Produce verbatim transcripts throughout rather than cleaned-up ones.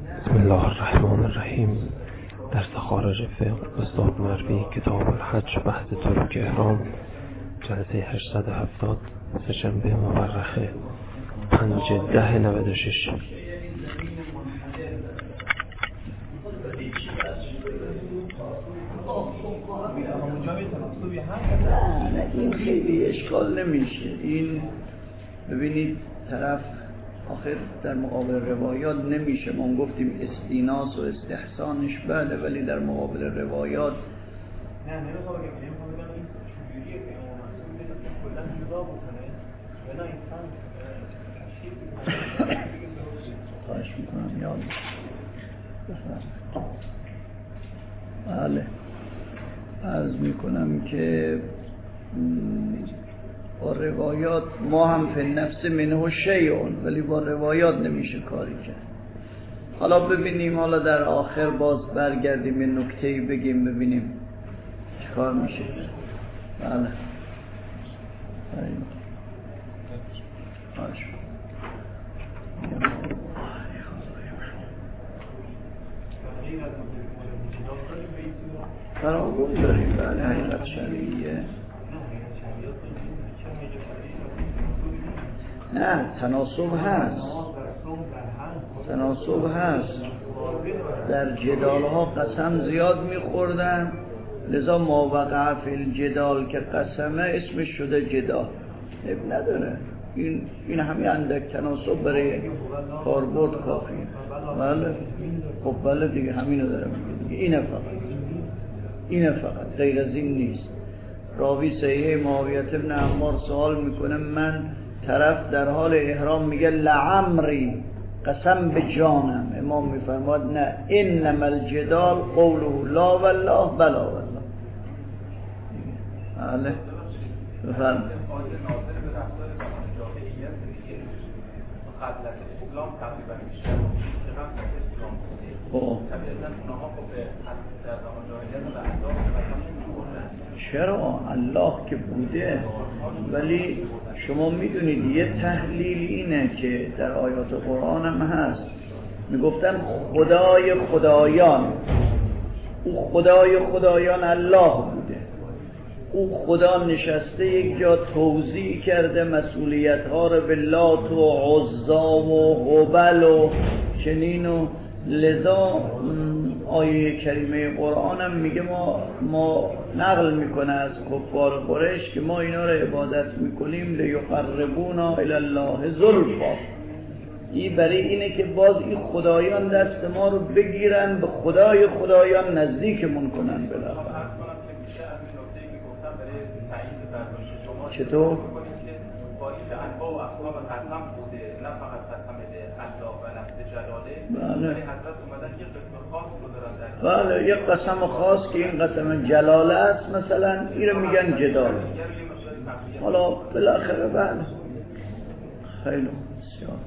بسم الله الرحمن الرحیم. در خارج فقه استاد مروی، کتاب الحج، بحث ترک احرام، جلسه هشتصد و هفتاد، سه‌شنبه مورخه پنج ده نود و شش. این خیلی اشکال نمیشه. این ببینید طرف آخر در مقابل روایات نمیشه. ما گفتیم استیناس و استحسانش بله، ولی در مقابل روایات نه نمیخوام بگم نمیخوام بگم این چجوریه که امام معصوم کلا جدا بکنه ولی انسان تشکیل خواهش میکنم یاد بله عرض میکنم که با روایات ما هم فی نفس منه شیئون، ولی با روایات نمیشه کاری کرد. حالا ببینیم، حالا در آخر باز برگردیم یه نکته‌ای بگیم ببینیم چیکار میشه. بله باش فراغون داریم. بله حقیقت شرعیه. نه تناسب هست، تناسب هست. در جدال ها قسم زیاد میخوردن، لذا ما وقع فی الجدال که قسمه اسمش شده جدال. اب نداره این این همین اندک تناسب برای کاربرد کافیه. بله خب بله دیگه همینو داره میگه دیگه. اینه فقط اینه فقط غیر از این نیست. راوی صحیح معاویه بن عمار سوال میکنه، من طرف در حال احرام میگه لعمری قسم به جانم، امام میفرماد نه، انما الجدال قوله لا والله بلا والله. بله بفرم. چرا؟ الله که بوده، ولی شما میدونید یه تحلیل اینه که در آیات قرآن هم هست، میگفتن خدای خدایان. او خدای خدایان الله بوده. او خدا نشسته یک جا توزیع کرده مسئولیت ها رو به لات و عزا و هبل و چنین و لذا آیه کریمه قرآن هم میگه ما ما نقل میکنه از کفار قریش که ما اینا رو عبادت میکنیم لیقربونا الی الله زلفا. این برای اینه که باز این خدایان دست ما رو بگیرن به خدای خدایان نزدیکمون کنن. بالاخره چطور؟ بله بله یک قسم خاص که این قسم جلاله است مثلا، این رو میگن جدال. حالا بالاخره بله خیلی بسیار.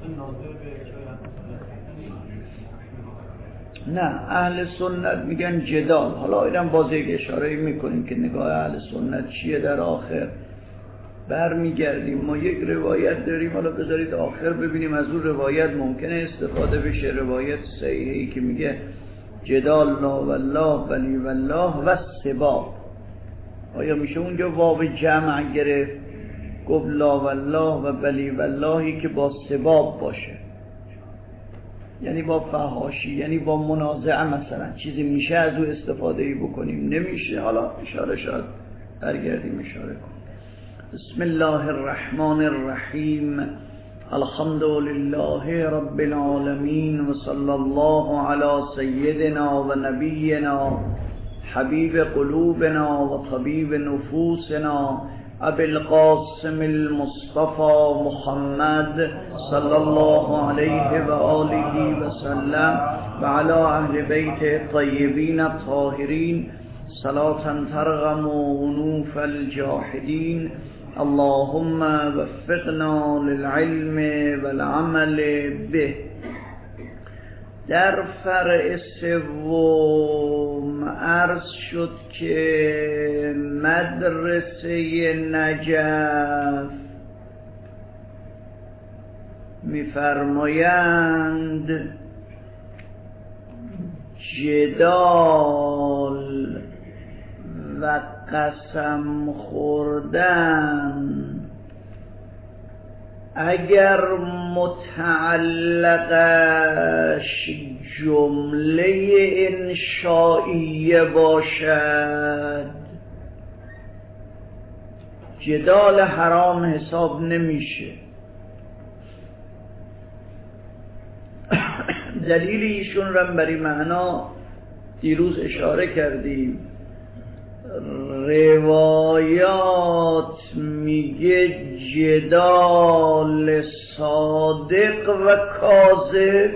نه اهل سنت میگن جدال. حالا اینم باز یک اشاره میکنیم که نگاه اهل سنت چیه. در آخر برمیگردیم، ما یک روایت داریم، حالا بذارید آخر ببینیم از اون روایت ممکنه استفاده بشه. روایت صحیحی که میگه جدال لا والله بلی والله و سباب. آیا میشه اونجا واو جمع گرفت، گفت لا والله و بلی واللهی که با سباب باشه، یعنی با فحاشی، یعنی با منازعه مثلا چیزی میشه از اون استفاده ای بکنیم؟ نمیشه. حالا اشاره شد برگردیم اشاره کنیم. بسم الله الرحمن الرحیم. الحمد لله رب العالمین و صلی الله علی سیدنا و نبینا حبیب قلوبنا و طبیب نفوسنا ابی القاسم المصطفى محمد صلی الله علیه و آله و سلم و علی اهل بیت الطیبین الطاهرین صلاة ترغم عنوف الجاحدین. اللهم وفقنا للعلم والعمل به. در فرع سوم عرض شد که مدرسه نجف می‌فرمایند جدال و قسم خوردن اگر متعلقش جمله انشائیه باشد جدال حرام حساب نمیشه. دلیل ایشون را برای معنا دیروز اشاره کردیم. روایات میگه جدال صادق و کاذب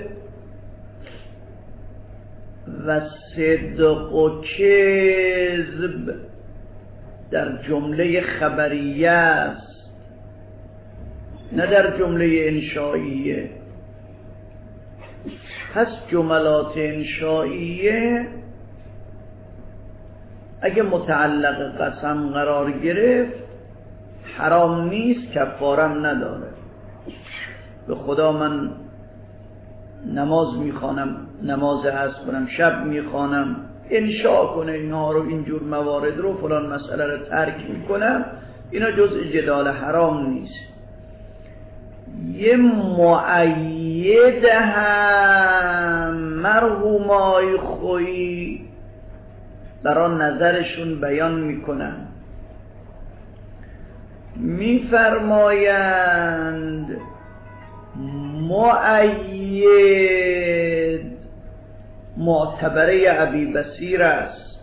و صدق و کذب در جمله خبریه است، نه در جمله انشائیه. پس جملات انشائیه اگه متعلق قسم قرار گرفت حرام نیست، کفارم نداره. به خدا من نماز میخوانم، نماز عصر کنم، شب میخوانم، انشاء کنه اینها رو، اینجور موارد رو، فلان مسئله رو ترک میکنم، اینا جزء جدال حرام نیست. یه مؤید هم مرحومای خویی برای نظرشون بیان میکنن، میفرمایند مؤید معتبره ابی بصیر است.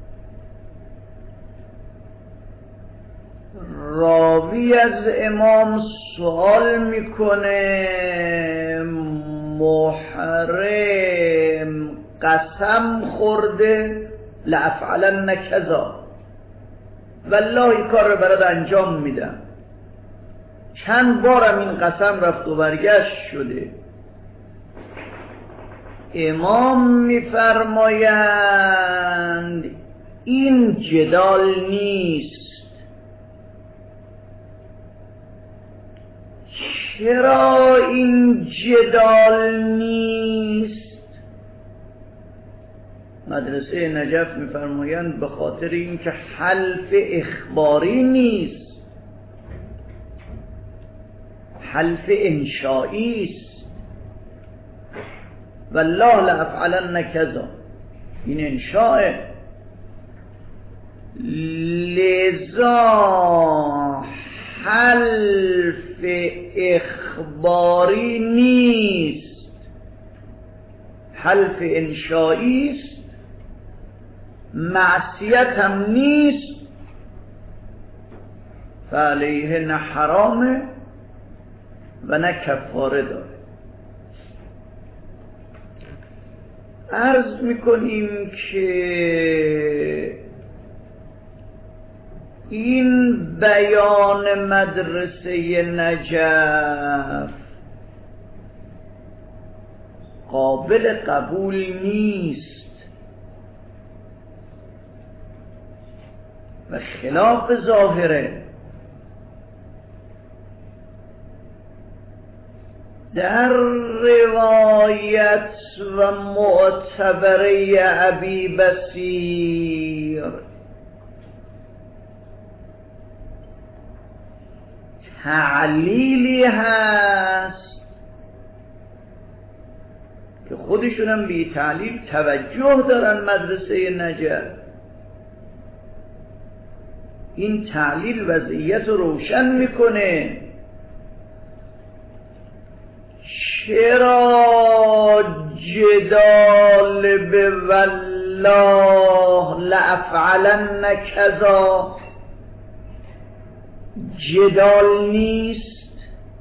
راوی از امام سوال میکنه محرم قسم خورده لافعلن کذا، والله این کار رو برات انجام میدم. چند بارم این قسم رفت و برگشت شده. امام میفرمایند این جدال نیست. چرا این جدال نیست؟ مدرسه نجف میفرمایند به خاطر اینکه حلف اخباری نیست، حلف انشائی است. والله لافعلن کذا، این انشاء. لذا حلف اخباری نیست، حلف انشائی است، معصیت هم نیست، فعلیه نه حرامه و نه کفاره داره. عرض میکنیم که این بیان مدرسه نجف قابل قبول نیست و خلاف ظاهره. در روایت و معتبره ابی بصیر تعلیلی هست که خودشون هم بی تعلیل توجه دارن مدرسه نجف. این تعلیل وضعیت رو روشن میکنه. چرا جدال به والله لافعلن کذا جدال نیست؟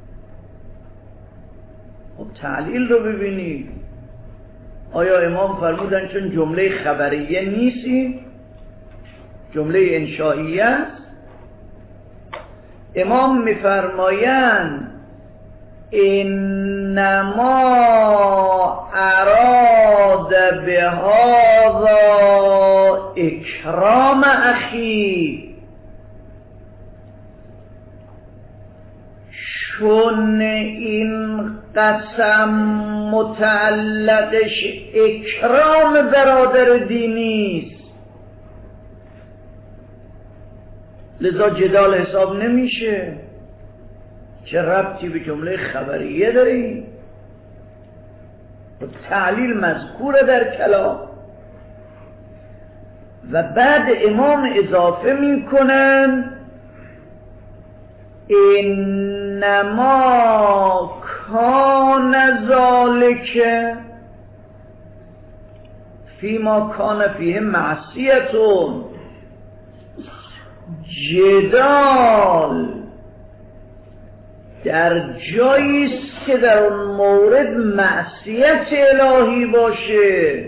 خب تعلیل رو ببینید. آیا امام فرمودن چون جمله خبریه نیستی، جمله انشائیه است؟ امام میفرمایند انما اراد بهذا اکرام اخی، چون این قسم متعلقش اکرام برادر دینی است، لذا جدال حساب نمیشه. چه ربطی به جمله خبریه داری؟ تعلیل مذکوره در کلام. و بعد امام اضافه میکنن انما کان ذالک فیما کان فیه معصیتون. جدال در جاییست که در اون مورد معصیت الهی باشه.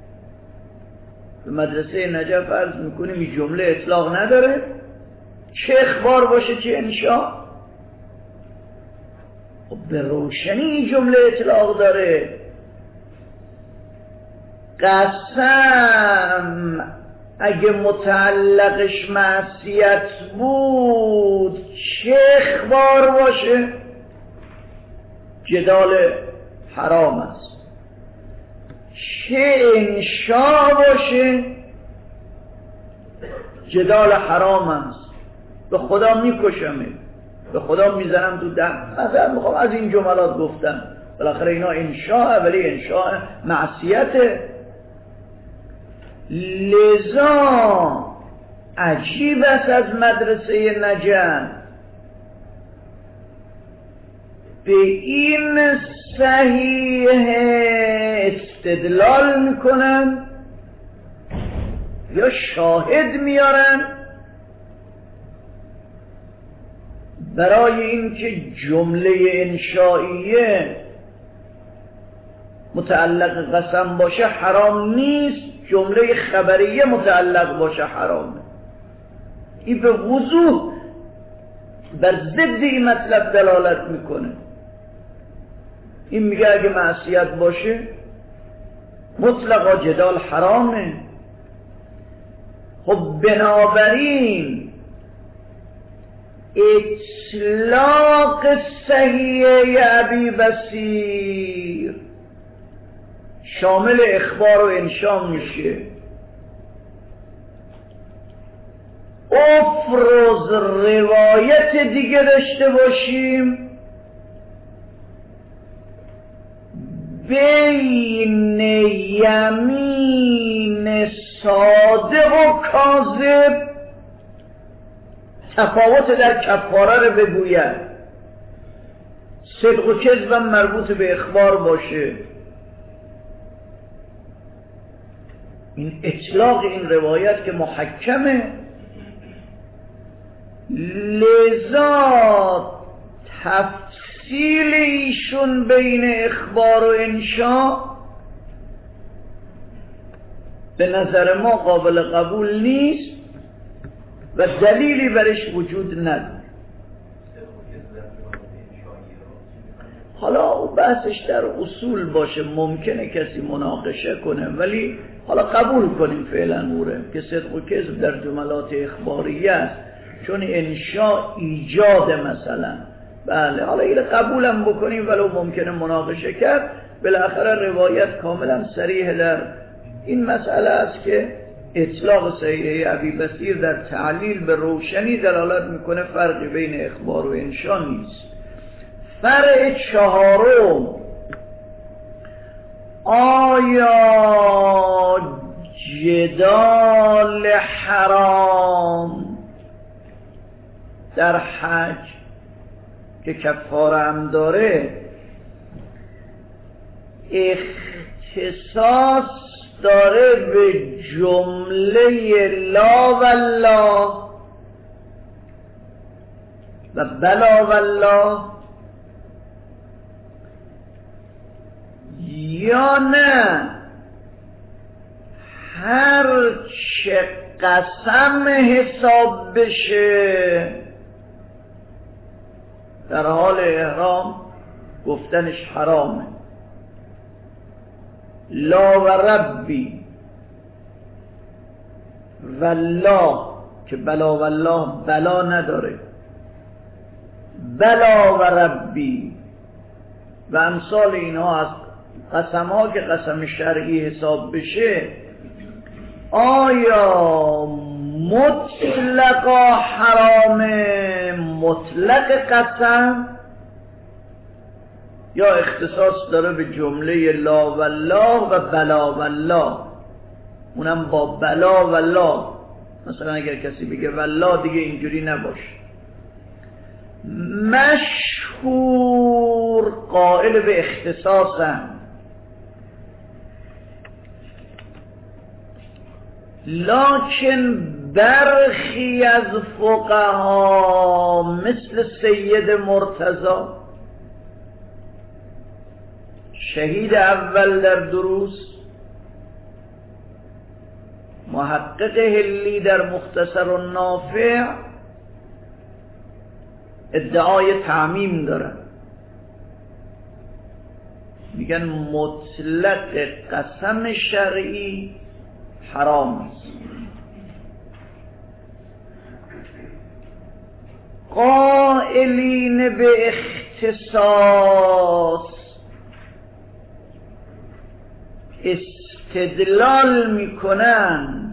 به مدرسه نجف عرض میکنیم این جمله اطلاق نداره، چه اخبار باشه چه انشاء. خب به روشنی این جمله اطلاق داره. قسم اگه متعلقش معصیت بود چه اخبار باشه جدال حرام است، چه انشاء باشه جدال حرام است. به خدا میکشمه، به خدا میزنم تو دم. مثلا میخوام از این جملات گفتم، بالاخره اینا انشاء، ولی انشاء معصیته. لذا عجیب است از مدرسه نجف به این صحیح استدلال میکنن یا شاهد میارن برای اینکه جمله انشائیه متعلق قسم باشه حرام نیست، جمله خبریه متعلق باشه حرامه. این به وضوح بر ضد این مطلب دلالت میکنه. این میگه اگه معصیت باشه مطلقا جدال حرامه. خب بنابراین اطلاق صحیح ابی بصیر شامل اخبار و انشا میشه. افرض روایت دیگه داشته باشیم بین یمین صادق و کاذب تفاوت در کفاره رو بگوید، صدق و کذب مربوط به اخبار باشه. این اطلاق این روایت که محکمه، لذا تفصیل ایشون بین اخبار و انشاء به نظر ما قابل قبول نیست و دلیلی برش وجود نداره. حالا بحثش در اصول باشه، ممکنه کسی مناقشه کنه، ولی حالا قبول کنیم فعلا موره که صدق و کذب در جملات اخباریه است، چون انشاء ایجاد مثلا. بله حالا اینو قبولم بکنیم ولو ممکنه مناقشه کرد. بالاخره روایت کاملا صریح در این مسئله است که اطلاق صحیح ابی بصیر در تعلیل به روشنی دلالت میکنه فرقی بین اخبار و انشاء نیست. فرع چهارم، آیا جدال حرام در حج که کفاره هم داره اختصاص داره به جمله لا والله و بلا والله یا نه هر چه قسم حساب بشه در حال احرام گفتنش حرامه؟ لا و ربی والله که بلا والله بلا نداره، بلا و ربی و امثال اینها از قسم ها که قسم شرعی حساب بشه آیا مطلقا حرامه مطلق قسم یا اختصاص داره به جمله لا والله و بلا والله، اونم با بلا والله. مثلا اگر کسی بگه والله دیگه اینجوری نباشه. مشهور قائل به اختصاصم، لکن برخی از فقها مثل سید مرتضی شهید اول در دروس، محقق هلی در مختصر النافع ادعای تعمیم دارن، میگن مطلق قسم شرعی حرام است. قائلین به اختصاص استدلال میکنن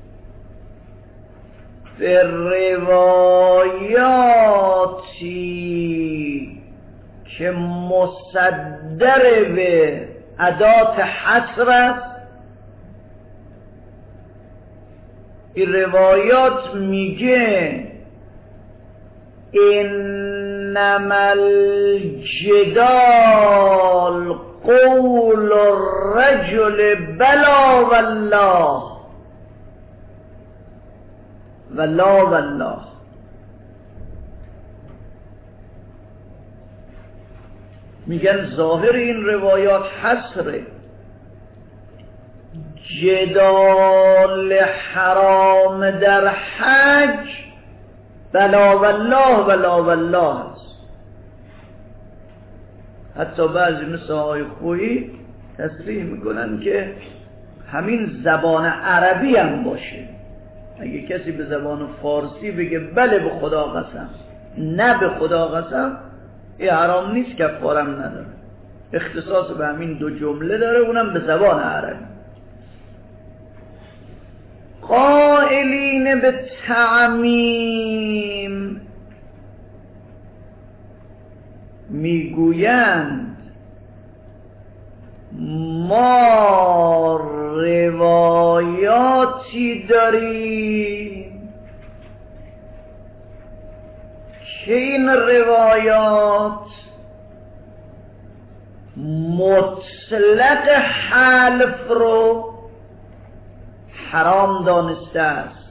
به روایاتی که مصدر به ادات حصر است. این روایات میگه انما الجدال قول الرجل بلا والله ولا والله. میگن ظاهر این روایات حصره، جدال حرام در حج بلا والله ولا والله است. حتی بعضی مثل آقای خویی تصریح میکنن که همین زبان عربی هم باشه. اگه کسی به زبان فارسی بگه بله به خدا قسم نه به خدا قسم، این حرام نیست، کفارم نداره، اختصاص به همین دو جمله داره، اونم به زبان عربی. قائلین به تعمیم میگویند ما روایاتی داریم که این روایات مطلق حلف رو حرام دانسته است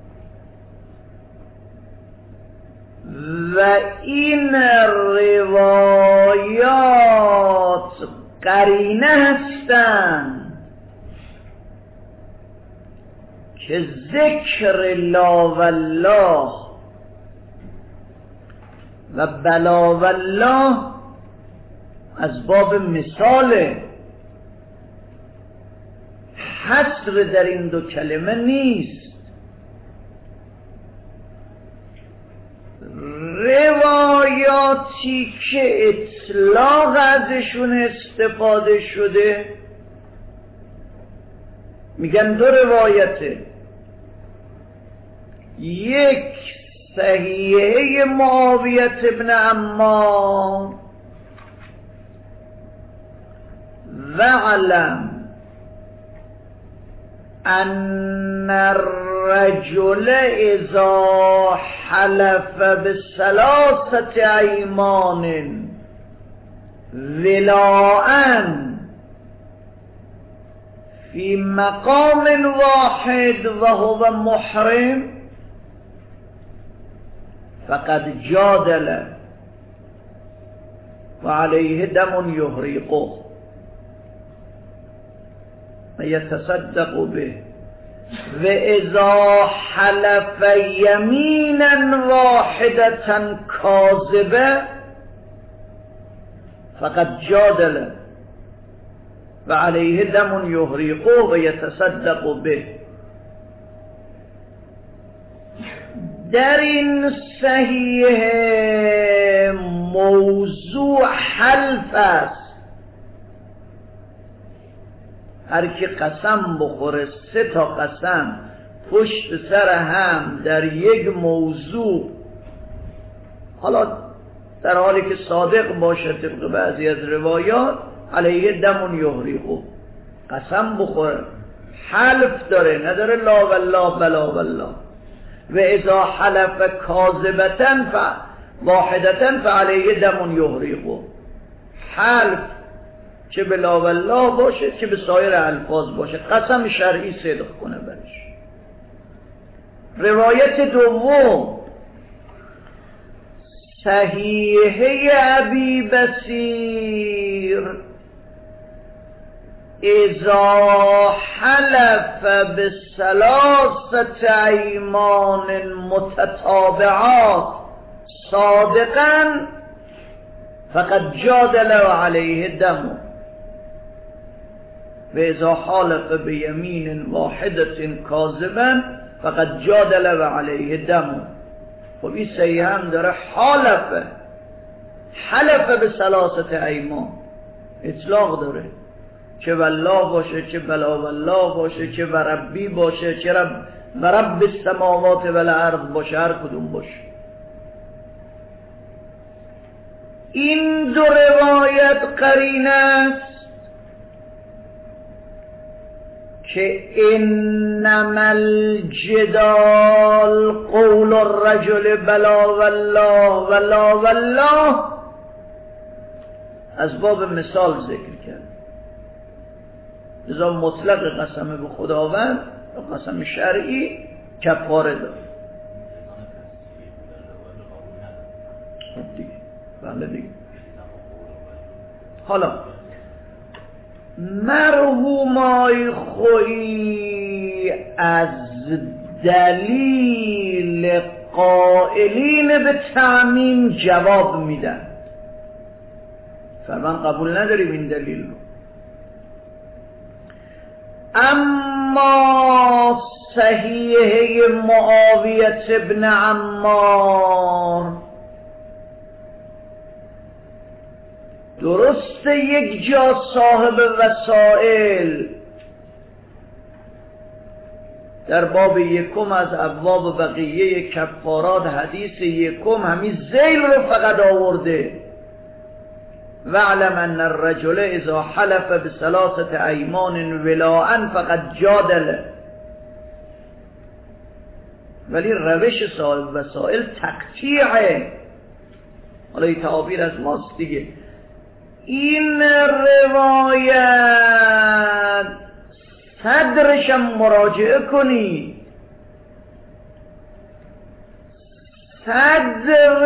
و این روایات قرینه هستند که ذکر لا والله و بلا والله از باب مثاله، حصر در این دو کلمه نیست. روایاتی که اطلاق ازشون استفاده شده میگن دو روایته، یک صحیحه معاویه ابن عمار وعلم ان الرجل اذا حلف بثلاثه ایمان ولاء في مقام واحد وهو محرم فقد جادل وعليه دم يهرقه ويتصدق به وإذا حلف يمينا واحدة كاذبة فقد جادل وعليه دم يهرقه ويتصدق به. در این صحیح موضوع حلف است هر کی قسم بخوره سه تا قسم پشت سر هم در یک موضوع، حالا در حالی که صادق باشه طبق بعضی از روایات، علیه دم یحرقه، قسم بخوره، حلف داره، نداره لا والله بلا والله. و اذا حلف کاذبتن واحدتن فعلیه دم یحرقه، حلف چه به لا والله باشه چه به سایر الفاظ باشه، قسم شرعی صدق کنه برش. روایت دوم صحیحه ابی بصیر، اذا حلف بثلاثه ایمان متتابعات صادقا فقد جادل علیه دم، و اذا حلف بیمین واحدة کاذبا فقد جادل علیه دم. خب این صحیح هم داره، حلف حلف به ثلاثه ایمان، اطلاق داره، چه والله باشه چه بلا والله باشه چه وربی باشه چه رب ورب السماوات والارض باشه، هر کدوم باشه. این دو روایت قرینه است که انما الجدال قول الرجل بلا والله ولا والله از باب مثال ذکر کرد. لذا مطلق قسم به خداوند و قسم شرعی کفاره داره. دیگه بله دیگه. حالا مرحومای خویی از دلیل قائلین به تعمیم جواب میدن، فرمان قبول نداریم این دلیل رو. اما صحیحه معاویه ابن عمار درسته یک جا صاحب وسائل در باب یکم از ابواب بقیه کفارات حدیث یکم همین ذیل رو فقط آورده، وَاعْلَمْ أَنَّ الرَّجُلَ إِذَا حَلَفَ بِثَلَاثَةِ أَيْمَانٍ وِلَاءً فَقَدْ جَادَلَ. ولی روش صاحب وسائل تقطیعه، حالا این تعابیر از ماست دیگه. این روایت صدرشم مراجعه کنی، صدر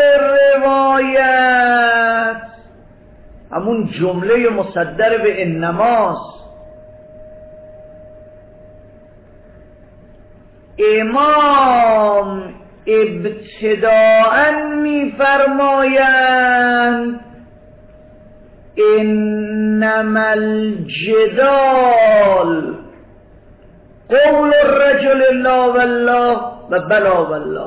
روایت همون جمله مصدر به انماست. امام ابتداءً می فرمایند انما الجدال قول الرجل لا والله و بلا والله،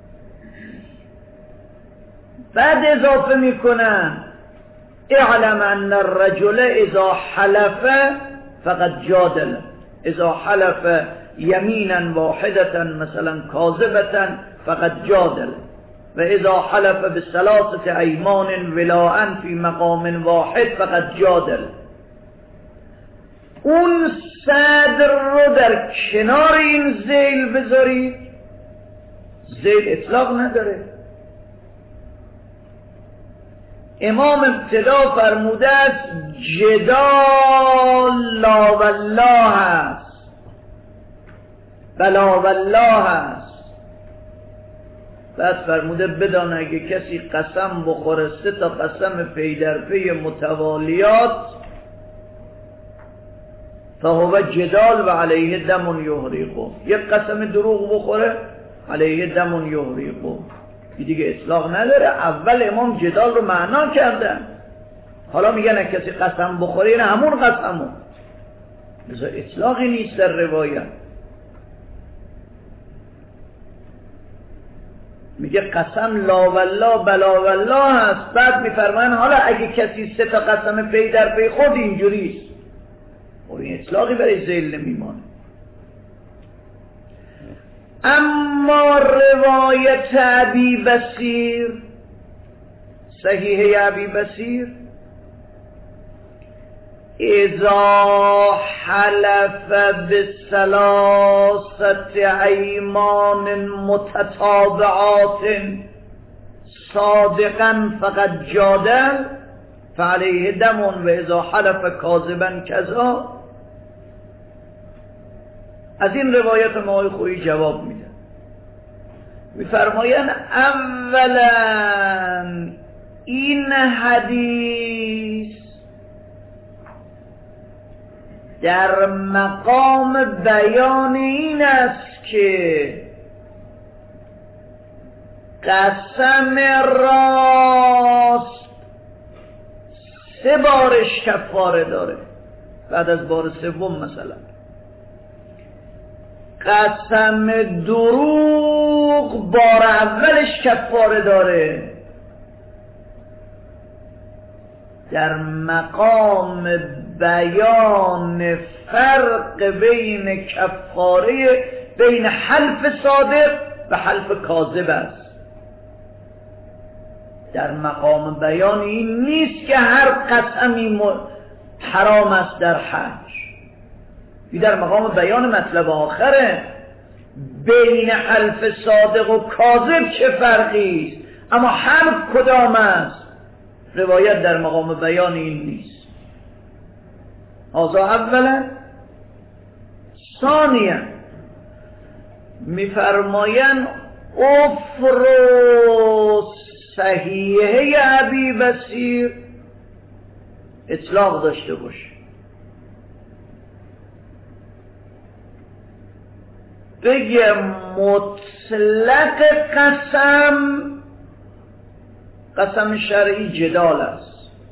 بعد اضافه میکنن اعلم ان الرجل اذا حلف فقد جادل، اذا حلف یمینا واحدة مثلا کاذبة فقد جادل، و اذا حلف بثلاثه ایمان ولاء فی مقام واحد فقد جادل. اون صدر رو در کنار این ذیل بذارید، ذیل اطلاق نداره. امام ابتدا فرموده است جدال لا والله است، بلا والله است. بعد فرموده بدان اگه کسی قسم بخوره سه تا قسم پی در پی متوالیات فهو جدال و علیه دم یحرقه، یک قسم دروغ بخوره علیه دم یحرقه، دیگه اطلاق نداره. اول امام جدال رو معنا کردن، حالا میگن کسی قسم بخوره یعنی همون قسمو، لذا اطلاقی نیست در روایت. میگه قسم لا والله بلا والله هست، بعد میفرماین حالا اگه کسی سه تا قسم پی در پی خود اینجوریست، و این اطلاقی برای ذیل نمیمانه. اما روایت ابی بصیر، صحیح ابی بصیر، اذا حلف بثلاثه ایمان متتابعات صادقا فقد جادل فعلیه دم و اذا حلف کاذبا کذا. از این روایت ما آقای خویی جواب میده، میفرمایند اولا این حدیث در مقام بیان این است که قسم راست سه بارش کفاره داره، بعد از بار سوم مثلا قسم دروغ بار اولش کفاره داره. در مقام بیان فرق بین کفاره بین حلف صادق و حلف کاذب است. در مقام بیان این نیست که هر قسمی حرام است در حج، این در مقام بیان مطلب آخره، بین حلف صادق و کاذب چه فرقی است، اما حلف کدام است. روایت در مقام بیان این نیست. هذا اولا. ثانیا میفرمایند افرو صحیحه ابی بصیر اطلاق داشته باشه، بگه مطلق قسم، قسم شرعی جدال است.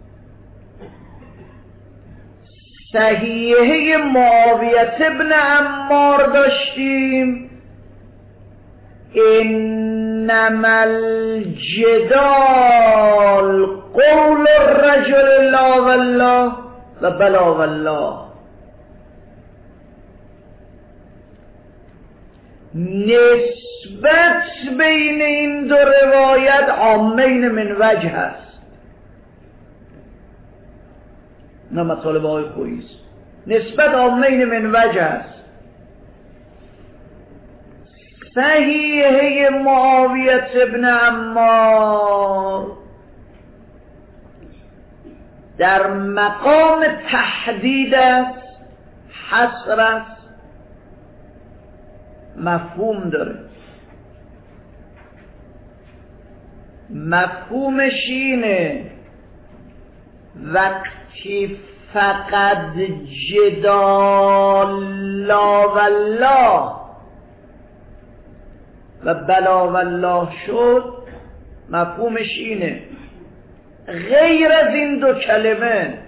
صحیحه معاویت ابن عمار داشتیم انما الجدال قول الرجل لا والله و بلا والله. نسبت بین این دو روایت عامین من وجه است. نه مطالب آقای خویی است. نسبت عامین من وجه است. صحیحه معاویت ابن عمار در مقام تحدید است، حصر است، مفهوم داره. مفهومش اینه وقتی فقط جدال لا والله و بلا والله شد، مفهومش اینه غیر از این دو کلمه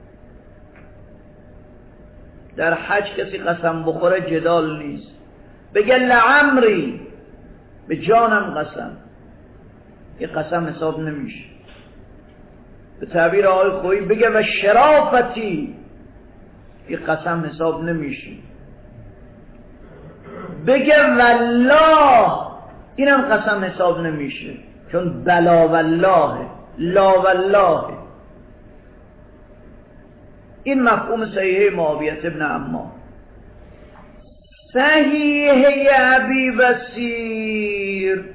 در حج کسی قسم بخوره جدال نیست. بگه لعمری، به جانم قسم، یه قسم حساب نمیشه. به تعبیر آقای خویی بگه و شرافتی، یه قسم حساب نمیشه. بگه والله، اینم قسم حساب نمیشه، چون بلا والله، لا والله. این مفهوم صحیحه معاویت ابن عمار. صحیحه ابی بصیر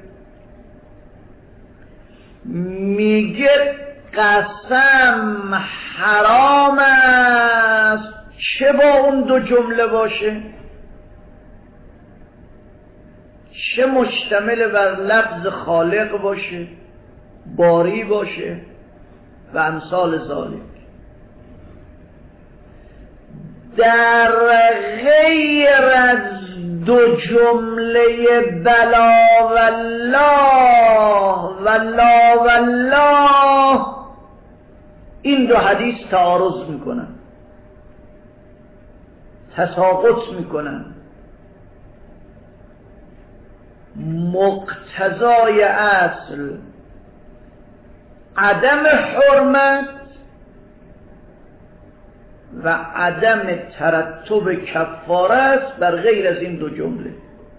میگه قسم حرام است چه با اون دو جمله باشه، چه مشتمل بر لفظ خالق باشه، باری باشه و امثال ذالک. در غیر از دو جمله بلا والله و لا والله این دو حدیث تعارض میکنن، تساقط میکنن. مقتضای اصل عدم حرمت و عدم ترتب کفاره است بر غیر از این دو جمله.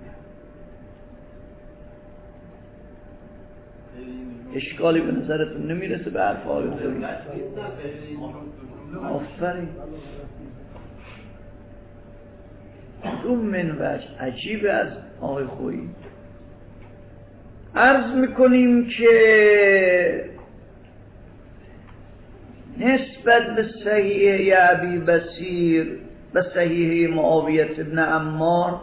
اشکالی به نظرتون نمیرسه به حرف آقای خویی؟ آفرین. اون من وجه عجیبه از آقای خویی. عرض میکنیم که نسبت به صحیح ابی بصیر و صحیح معاویه ابن عمار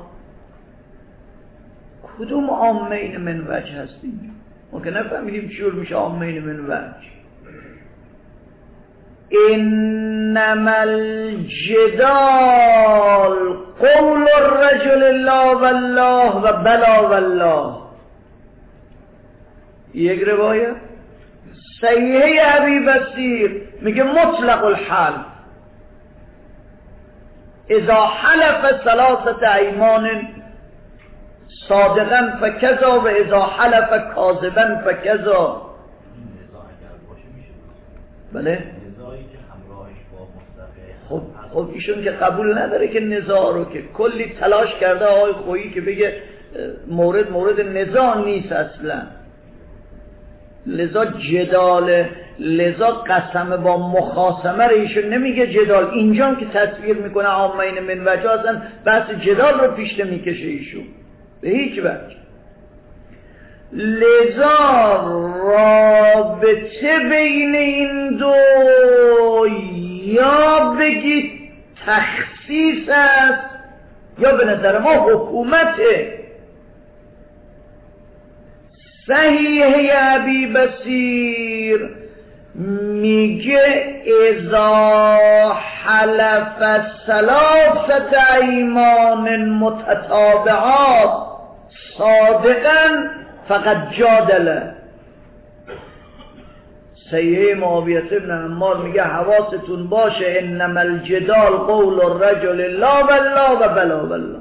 کدوم عامین من وجه هستیم؟ ما که نفهمیدیم چور میشه عامین من وجه. انما الجدال قول الرجل لا والله و بلا والله. یک روایت صحیح ابی بصیر میگه مطلق الحلف اذا حلف ثلاثه ایمان صادقا فکذا و اذا حلف کاذبا فکذا. بله خب خب ایشون که قبول نداره که نزاع رو، که کلی تلاش کرده آقای خویی که بگه مورد مورد نزاع نیست اصلا، لذا جدال، لذا قسم با مخاصمه رو ایشون نمیگه جدال. اینجا که تصویر میکنه عامین من وجه اصلا بحث جدال رو پیش نمیکشه ایشون به هیچ وجه. لذا رابطه بین این دو یا بگید تخصیص است یا به نظر ما حکومته. صحیح ابی بصیر میگه اذا حلف ثلاثه ایمان متتابعات صادقا فقد جادله. صحیح معاویه ابن عمار میگه حواستون باشه انما الجدال قول الرجل لا والله و بلا والله.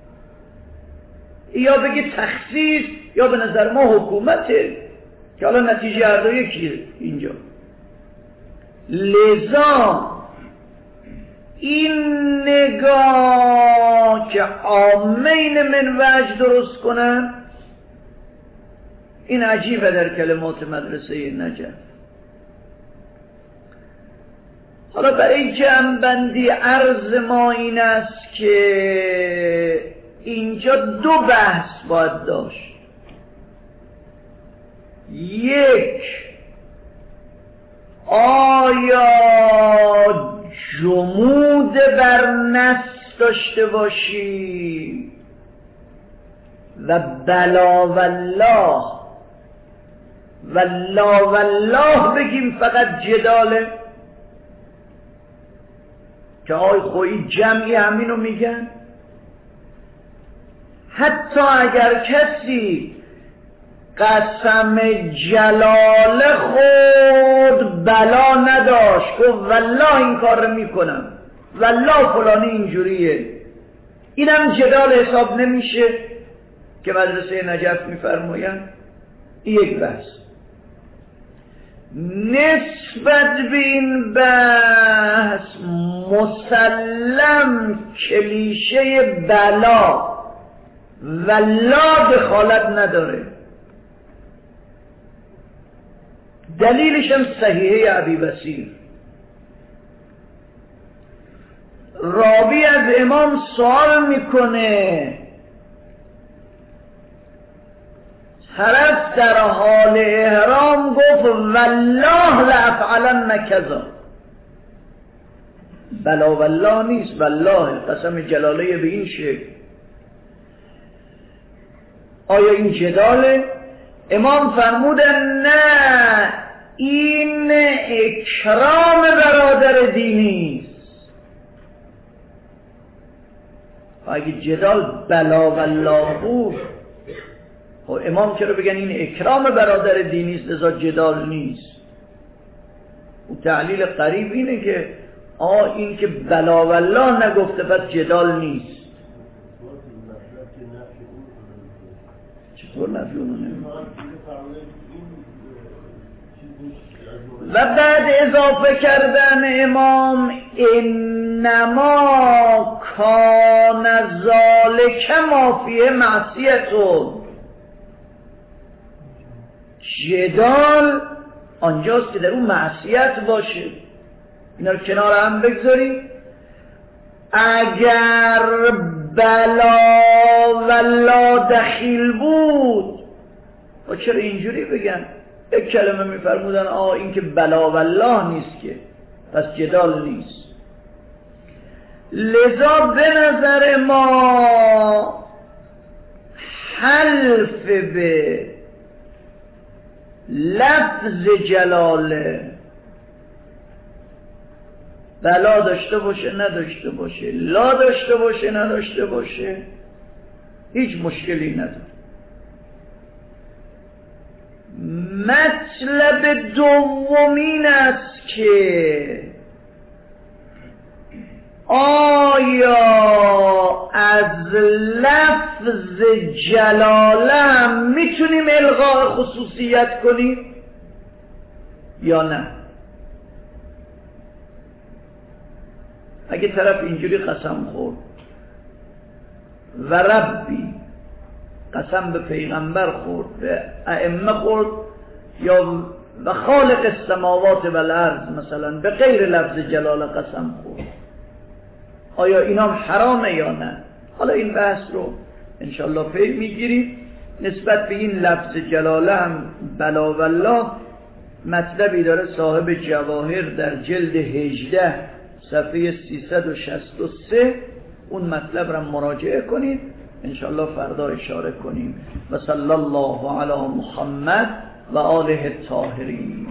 یا بگی تخصیص یا به نظر ما حکومته که حالا نتیجه هر دو یکیه اینجا. لذا این نگاه که عامین من وجه درست کنن این عجیبه در کلمات مدرسه نجف. حالا برای جمع‌بندی عرض ما این است که اینجا دو بحث باید داشت. یک، آیا جمود بر نص داشته باشی و بلا والله والله والله بگیم فقط جداله که آی خویی جمعی همینو میگن؟ حتی اگر کسی قسم جلال خود بلا نداشت گفت والله این کار رو میکنم والله فلانی اینجوریه، اینم جدال حساب نمیشه که مدرسه نجف میفرماین؟ یک بحث. نسبت به این بحث مسلم کلیشه بلا والله دخالت نداره. دلیلش هم صحیحه ابی بصیر. راوی از امام سوال میکنه، طرف در حال احرام گفت والله لافعلن کذا. بلا والله نیست، والله قسم جلاله به این شکل. آیا این جداله؟ امام فرمودن نه، این اکرام برادر دینی است. اگه جدال بلا والله بود خب امام چرا بگن این اکرام برادر دینی است لذا جدال نیست؟ و تعلیل قریب اینه که آه این که بلا والله نگفته پس جدال نیست. چطور نفی اونو نمید؟ و بعد اضافه کردن امام انما کان ذالک ما فیه معصیتون، جدال آنجاست که در اون معصیت باشه. اینا رو کنار هم بگذاریم. اگر بلا و لا دخیل بود و چرا اینجوری بگن؟ یک کلمه میفرمودن آه این که بلا والله نیست که پس جدال نیست. لذا به نظر ما حلف به لفظ جلاله بلا داشته باشه نداشته باشه، لا داشته باشه نداشته باشه، هیچ مشکلی نداره. مطلب دومین است که آیا از لفظ جلاله هم میتونیم الغاء خصوصیت کنیم یا نه؟ اگه طرف اینجوری قسم خورد و ربی قسم به پیغمبر خورد، به ائمه خورد، یا و خالق السماوات و الارض مثلا به غیر لفظ جلاله قسم خورد، آیا اینا حرامه یا نه؟ حالا این بحث رو انشالله پی میگیریم. نسبت به این لفظ جلاله هم بلا والله مطلبی داره صاحب جواهر در جلد هجده صفحه سیصد و شصت و سه، اون مطلب را مراجعه کنید، انشالله فردا اشاره کنیم. و صلی الله علی محمد و آله الطاهرین.